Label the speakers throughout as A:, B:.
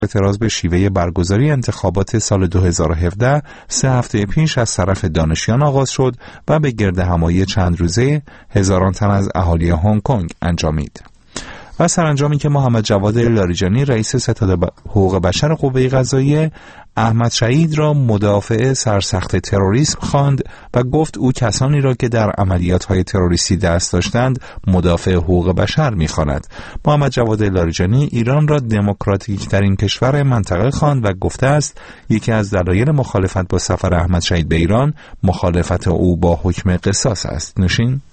A: اعتراض به شیوه برگزاری انتخابات سال 2017 3 هفته پیش از طرف دانشیان آغاز شد و به گردهمایی چند روزه هزاران تن از اهالی هنگ کنگ انجامید. و سرانجامی که محمد جواد لاریجانی رئیس ستاد حقوق بشر قوه قضاییه احمد شهید را مدافع سرسخت تروریسم خواند و گفت او کسانی را که در عملیات‌های تروریستی دست داشتند مدافع حقوق بشر می‌خواند. محمد جواد لاریجانی ایران را دموکراتیک ترین کشور منطقه خواند و گفته است یکی از دلایل مخالفت با سفر احمد شهید به ایران مخالفت او با حکم قصاص است. نوشین.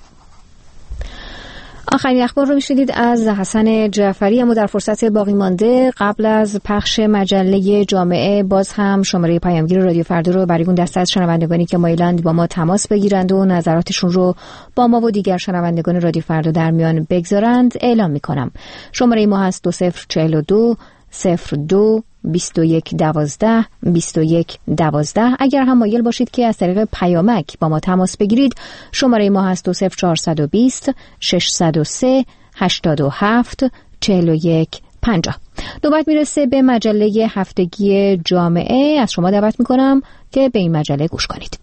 B: آخرین اخبار رو میشنیدید از حسن جعفری. اما در فرصت باقی مانده قبل از پخش مجله جامعه باز هم شماره پیامگیر رادیو فردا رو برای اون دسته از شنوندگانی که مایلند با ما تماس بگیرند و نظراتشون رو با ما و دیگر شنوندگان رادیو فردا در میان بگذارند اعلام میکنم. شماره ما هست 2042 02 21 12 21 12. اگر هم مایل باشید که از طریق پیامک با ما تماس بگیرید شماره ما هست 0420 603 87 41 50. نوبت میرسه به مجله هفتگی جامعه. از شما دعوت میکنم که به این مجله گوش کنید.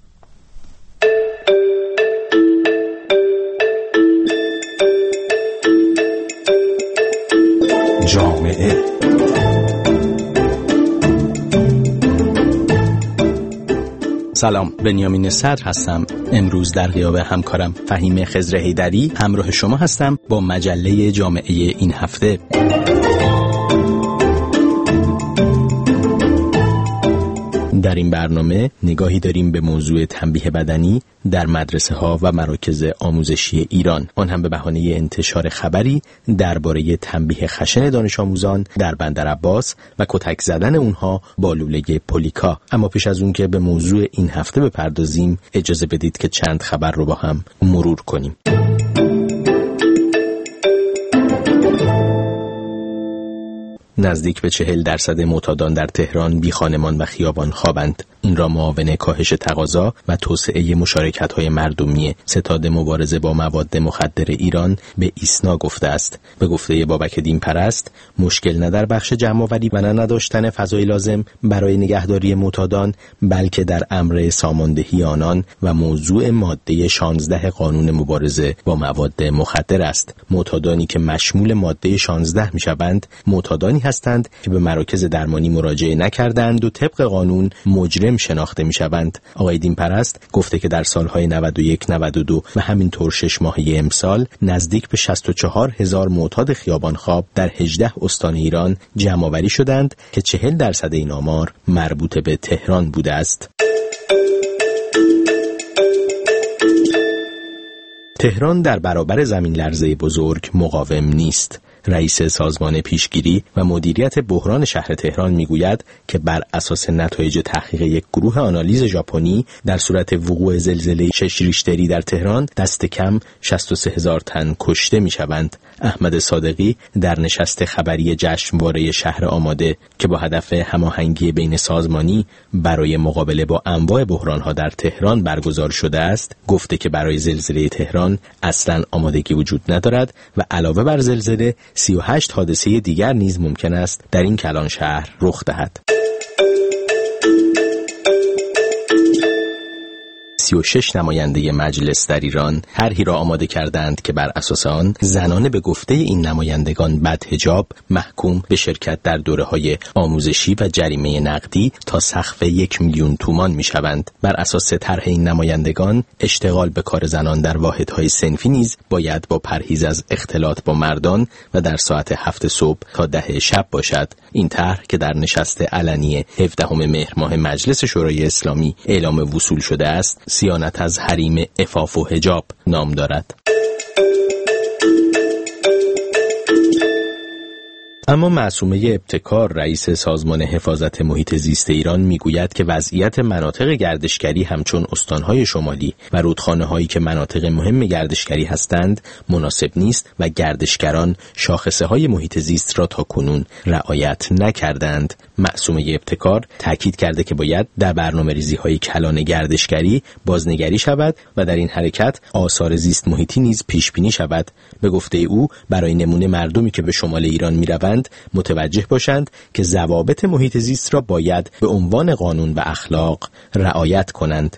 C: جامعه
D: سلام، بنیامین صدر هستم. امروز در غیاب همکارم فهیم خضر حیدری همراه شما هستم با مجله جامعه این هفته. در این برنامه نگاهی داریم به موضوع تنبیه بدنی در مدرسه ها و مراکز آموزشی ایران، آن هم به بهانه انتشار خبری درباره تنبیه خشن دانش آموزان در بندرعباس و کتک زدن اونها با لوله پولیکا. اما پیش از اون که به موضوع این هفته بپردازیم اجازه بدید که چند خبر رو با هم مرور کنیم. نزدیک به 40% معتادان در تهران بی خانمان و خیابان خوابند. این را معاون کاهش تقاضا و توسعه مشارکت‌های مردمی ستاد مبارزه با مواد مخدر ایران به ایسنا گفته است. به گفته بابک دین پرست، مشکل نه در بخش جمع‌آوری و نه نداشتن فضای لازم برای نگهداری معتادان، بلکه در امر ساماندهی آنان و موضوع ماده 16 قانون مبارزه با مواد مخدر است. معتادانی که مشمول ماده 16 می‌شوند، معتادانی هستند که به مراکز درمانی مراجعه نکردند و طبق قانون مجرم شناخته میشوند. آقای دین پرست گفته که در سالهای 91 92 و همینطور 6 ماهه امسال نزدیک به 64,000 معتاد خیابان خواب در 18 استان ایران جمع‌آوری شدند که 40% این آمار مربوط به تهران بوده است. تهران در برابر زمین لرزه بزرگ مقاوم نیست. رئیس سازمان پیشگیری و مدیریت بحران شهر تهران میگوید که بر اساس نتایج تحقیق یک گروه آنالیز ژاپنی در صورت وقوع زلزله 6 ریشتری در تهران دست کم 63,000 تن کشته میشوند. احمد صادقی در نشست خبری جشنواره شهر آماده که با هدف هماهنگی بین سازمانی برای مقابله با انواع بحران‌ها در تهران برگزار شده است، گفته که برای زلزله تهران اصلاً آمادگی وجود ندارد و علاوه بر زلزله 38 حادثه دیگر نیز ممکن است در این کلان شهر رخ دهد. 36 نماینده مجلس در ایران طرحی را آماده کردند که بر اساس آن زنان به گفته این نمایندگان بدحجاب محکوم به شرکت در دوره‌های آموزشی و جریمه نقدی تا سقف 1 میلیون تومان می‌شوند. بر اساس طرح این نمایندگان اشتغال به کار زنان در واحدهای صنفی نیز باید با پرهیز از اختلاط با مردان و در ساعت 7 صبح تا 10 شب باشد. این طرح که در نشست علنی 17 مهر ماه مجلس شورای اسلامی اعلام وصول شده است، صیانت از حریم عفاف و حجاب نام دارد. اما معصومه ابتکار رئیس سازمان حفاظت محیط زیست ایران میگوید که وضعیت مناطق گردشگری همچون استانهای شمالی و رودخانه‌هایی که مناطق مهم گردشگری هستند مناسب نیست و گردشگران شاخصه‌های محیط زیست را تاکنون رعایت نکردند. معصومه ابتکار تاکید کرده که باید در برنامه‌ریزی‌های کلان گردشگری بازنگری شود و در این حرکت آثار زیست محیطی نیز پیش بینی شود. به گفته او برای نمونه مردمی که به شمال ایران میروند می‌کنند متوجه باشند که ضوابط محیط زیست را باید به عنوان قانون و اخلاق رعایت کنند.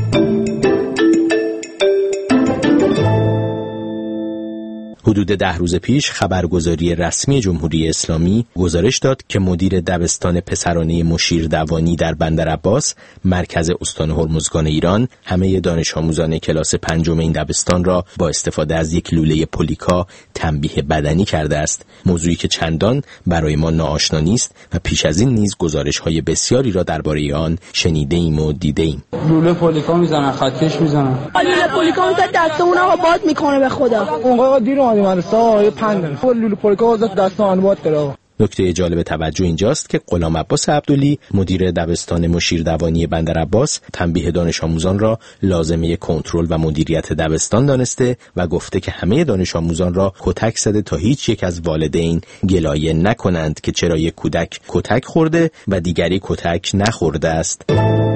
D: حدود 10 روز پیش خبرگزاری رسمی جمهوری اسلامی گزارش داد که مدیر دبستان پسرانه مشیر دوانی در بندرعباس مرکز استان هرمزگان ایران همه دانش آموزان کلاس 5 این دبستان را با استفاده از یک لوله پولیکا تنبیه بدنی کرده است، موضوعی که چندان برای ما ناآشنا نیست و پیش از این نیز گزارش‌های بسیاری را درباره آن شنیده‌ایم و دیده‌ایم.
C: لوله پولیکا میزنن، خطکش میزنن.
E: لوله پولیکا میزنن دستمون رو باد میکنه به خدا.
C: اونقدر دیر اومدیم مدرسه یه پند. لوله پولیکا واسه دستمون باد کرده.
D: نکته جالب توجه اینجاست که غلام عباس عبدلی مدیر دبستان مشیر دوانی بندرعباس تنبیه دانش آموزان را لازمه کنترل و مدیریت دبستان دانسته و گفته که همه دانش آموزان را کتک زده تا هیچ یک از والدین گلایه نکنند که چرا یک کودک کتک خورده و دیگری کتک نخورده است.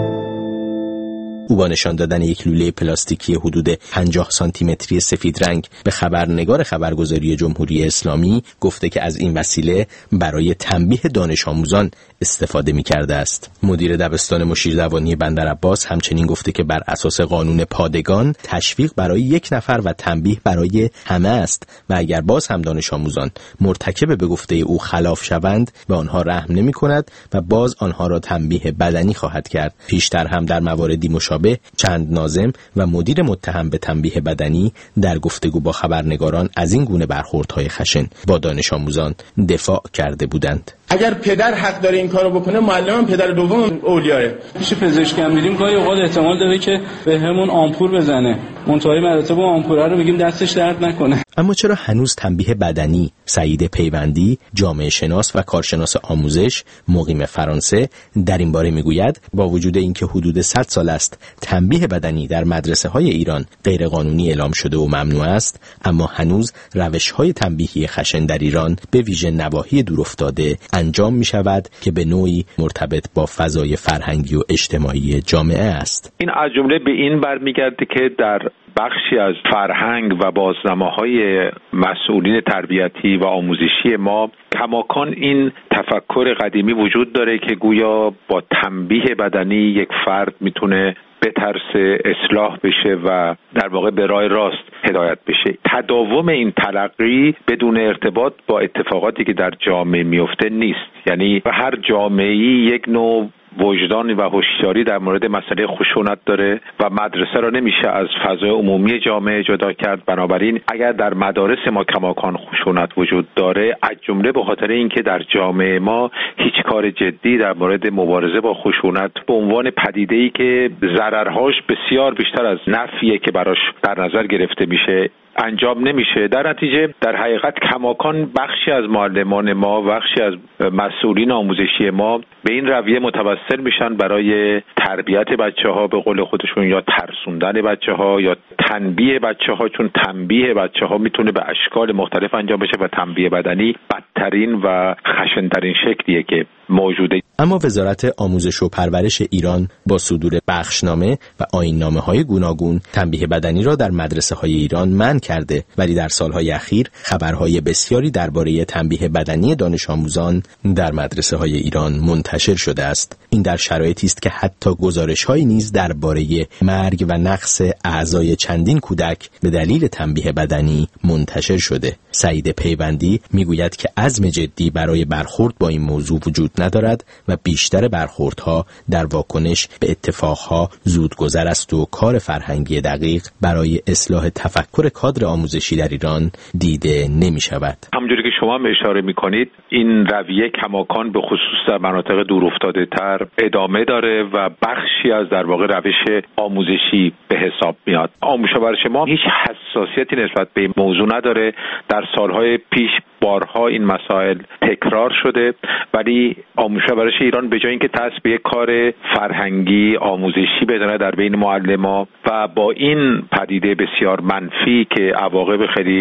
D: او با نشان دادن یک لوله پلاستیکی حدود 50 سانتی متری سفید رنگ به خبرنگار خبرگزاری جمهوری اسلامی گفته که از این وسیله برای تنبیه دانش آموزان استفاده می‌کرده است. مدیر دبستان مشیر دوانی بندرعباس همچنین گفته که بر اساس قانون پادگان تشویق برای یک نفر و تنبیه برای همه است و اگر باز هم دانش آموزان مرتکب به گفته او خلاف شوند به آنها رحم نمی‌کند و باز آنها را تنبیه بدنی خواهد کرد. پیشتر هم در مواردی مشابه چند ناظم و مدیر متهم به تنبیه بدنی در گفتگو با خبرنگاران از این گونه برخوردهای خشن با دانش آموزان دفاع کرده بودند.
F: اگر پدر حق داره این کارو بکنه، معلم پدر دوم اولیاه.
C: پیش پزشک هم میریم گاهی اوقات احتمال داره که به همون آمپول بزنه. منتهای مراتب آمپول رو میگیم دستش درد نکنه.
D: اما چرا هنوز تنبیه بدنی؟ سعید پیوندی، جامعه شناس و کارشناس آموزش مقیم فرانسه در این باره میگوید با وجود اینکه حدود 100 سال است تنبیه بدنی در مدرسه‌های ایران غیرقانونی اعلام شده و ممنوع است، اما هنوز روش‌های تنبیهی خشن در ایران به ویژه نواحی دورافتاده انجام می‌شود که به نوعی مرتبط با فضای فرهنگی و اجتماعی جامعه است.
G: این از جمله به این برمیگرده که در بخشی از فرهنگ و بازنماهای مسئولین تربیتی و آموزشی ما کماکان این تفکر قدیمی وجود داره که گویا با تنبیه بدنی یک فرد میتونه بترسه، اصلاح بشه و در واقع به راه راست هدایت بشه. تداوم این تلقی بدون ارتباط با اتفاقاتی که در جامعه میفته نیست. یعنی هر جامعه‌ای یک نوع وجدان و هوشیاری در مورد مسئله خشونت داره و مدرسه را نمیشه از فضای عمومی جامعه جدا کرد. بنابراین اگر در مدارس ما کماکان خشونت وجود داره، از جمله به خاطر اینکه در جامعه ما هیچ کار جدی در مورد مبارزه با خشونت به عنوان پدیده‌ای که ضررهاش بسیار بیشتر از نفعی که براش در نظر گرفته میشه انجام نمیشه. در نتیجه در حقیقت کماکان بخشی از معلمان ما، بخشی از مسئولین آموزشی ما به این رویه متوسل میشن برای تربیت بچه‌ها به قول خودشون، یا ترسوندن بچه‌ها یا تنبیه بچه‌ها، چون تنبیه بچه‌ها میتونه به اشکال مختلف انجام بشه و تنبیه بدنی بدترین و خشن‌ترین شکلیه که موجوده.
D: اما وزارت آموزش و پرورش ایران با صدور بخشنامه و آیین‌نامه‌های گوناگون تنبیه بدنی را در مدرسه‌های ایران منع کرده، ولی در سالهای اخیر خبرهای بسیاری درباره تنبیه بدنی دانش آموزان در مدرسه‌های ایران منتشر شده است. این در شرایطی است که حتی گزارش‌هایی نیز درباره مرگ و نقص اعضای چندین کودک به دلیل تنبیه بدنی منتشر شده. سعید پیوندی میگوید که عزم جدی برای برخورد با این موضوع وجود ندارد و بیشتر برخوردها در واکنش به اتفاقها زودگذر است و کار فرهنگی دقیق برای اصلاح تفکر کادر آموزشی در ایران دیده نمی شود.
G: همونجوری که شما اشاره می کنید، این رویه کماکان به خصوص در مناطق دورافتاده تر ادامه داره و بخشی از در واقع روش آموزشی به حساب میاد. آموزش و پرورش ما هیچ حساسیتی نسبت به این موضوع نداره. در سالهای پیش بارها این مسائل تکرار شده، ولی آموزش و پرورش ایران به جای اینکه دست به کار فرهنگی آموزشی بدانه در بین معلمان و با این پدیده بسیار منفی که عواقب خیلی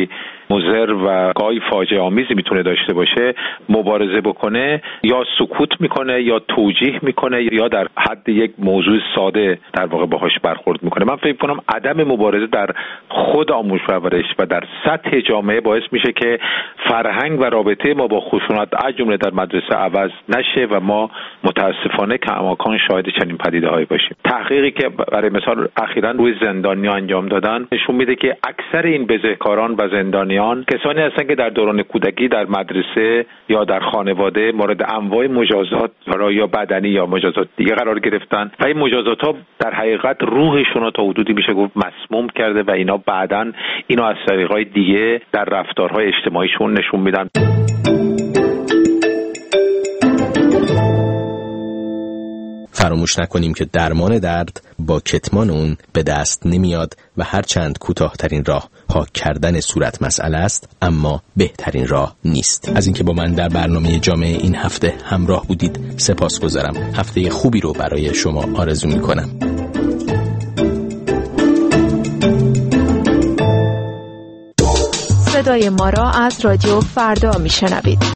G: مضر و گاهی فاجعه آمیزی میتونه داشته باشه مبارزه بکنه، یا سکوت میکنه یا توجیه میکنه یا در حد یک موضوع ساده در واقع باهاش برخورد میکنه. من فکر کنم عدم مبارزه در خود آموزش و پرورش و در سطح جامعه باعث میشه که فرهنگ و رابطه ما با خشونت از جمله در مدرسه عوض نشه و ما متاسفانه کماکان شاهد چنین پدیده‌هایی باشیم. تحقیقی که برای مثال اخیراً روی زندانیان انجام دادن نشون میده که اکثر این بزهکاران و زندانیان کسانی هستند که در دوران کودکی در مدرسه یا در خانواده مورد انواع مجازات یا بدنی یا مجازات دیگه قرار گرفتن و این مجازات‌ها در حقیقت روحشون رو تا حدودی میشه گفت مسموم کرده و اینا بعداً اینو از طریق‌های دیگه در رفتارهای اجتماعیشون نشون میدن.
D: فراموش نکنیم که درمان درد با کتمان اون به دست نمیاد و هرچند کوتاه‌ترین راه پاک کردن صورت مسئله است، اما بهترین راه نیست. از اینکه با من در برنامه جامعه این هفته همراه بودید سپاسگزارم. هفته خوبی رو برای شما آرزو می‌کنم.
H: صدای ما را از رادیو فردا میشنوید.